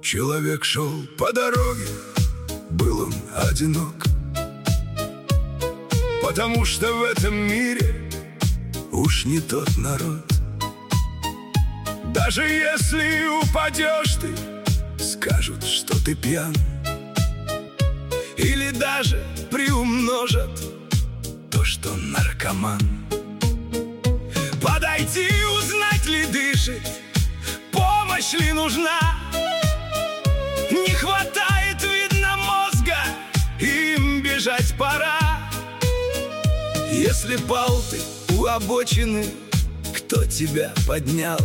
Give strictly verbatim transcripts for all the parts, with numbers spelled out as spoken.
Человек шел по дороге, был он одинок, потому что в этом мире уж не тот народ. Даже если упадешь ты, скажут, что ты пьян, или даже приумножат то, что наркоман. Подойти, узнать ли дышит, помощь ли нужна. Не хватает, видно, мозга, им бежать пора. Если пал ты у обочины, кто тебя поднял?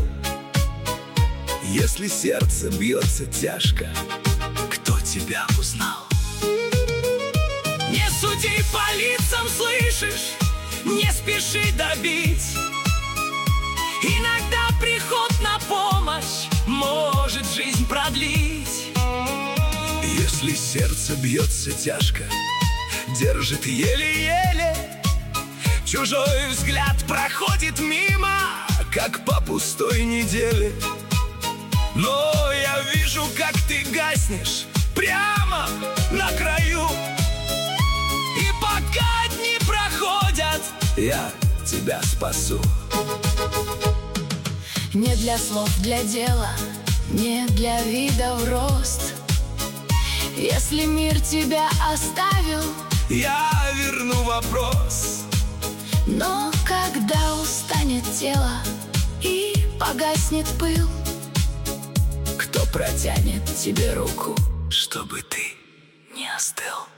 Если сердце бьется тяжко, кто тебя узнал? Не суди по лицам, слышишь? Не спеши добить. Иногда приход на помощь может жизнь продлить. Если сердце бьется тяжко, держит еле-еле, чужой взгляд проходит мимо, как по пустой неделе. Но я вижу, как ты гаснешь прямо на краю, и пока дни проходят, я тебя спасу. Не для слов, для дела, не для вида в рост. Если мир тебя оставил, я верну вопрос. Но когда устанет тело и погаснет пыл, кто протянет тебе руку, чтобы ты не остыл?